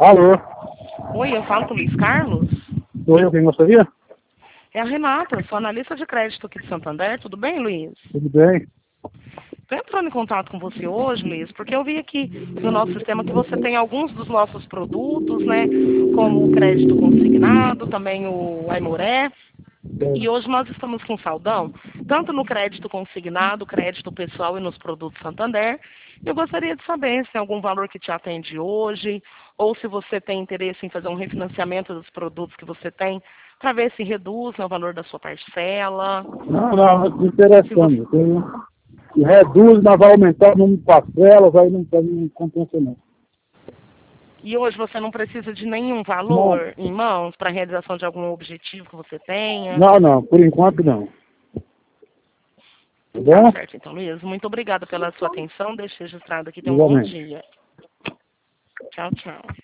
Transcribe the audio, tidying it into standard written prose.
Alô? Oi, eu falo com o Luiz Carlos? Sou eu quem gostaria? É a Renata, sou analista de crédito aqui de Santander. Tudo bem, Luiz? Tudo bem? Estou entrando em contato com você hoje, Luiz, porque eu vi aqui no nosso sistema que você tem alguns dos nossos produtos, né? Como o crédito consignado, também o Aimoré. E hoje nós estamos com saldão, tanto no crédito consignado, crédito pessoal e nos produtos Santander. Eu gostaria de saber se tem algum valor que te atende hoje, ou se você tem interesse em fazer um refinanciamento dos produtos que você tem, para ver se reduz, né, o valor da sua parcela. Não, Se você... interessando. Reduz, mas vai aumentar o número de parcelas, aí não compensa não. E hoje você não precisa de nenhum Não, valor em mãos para a realização de algum objetivo que você tenha. não, por enquanto não. Tá Tá bom? certo, então, Luiz. Muito obrigada pela sua atenção. Deixe registrado aqui. Tenha um bom Igualmente. dia. Tchau, tchau.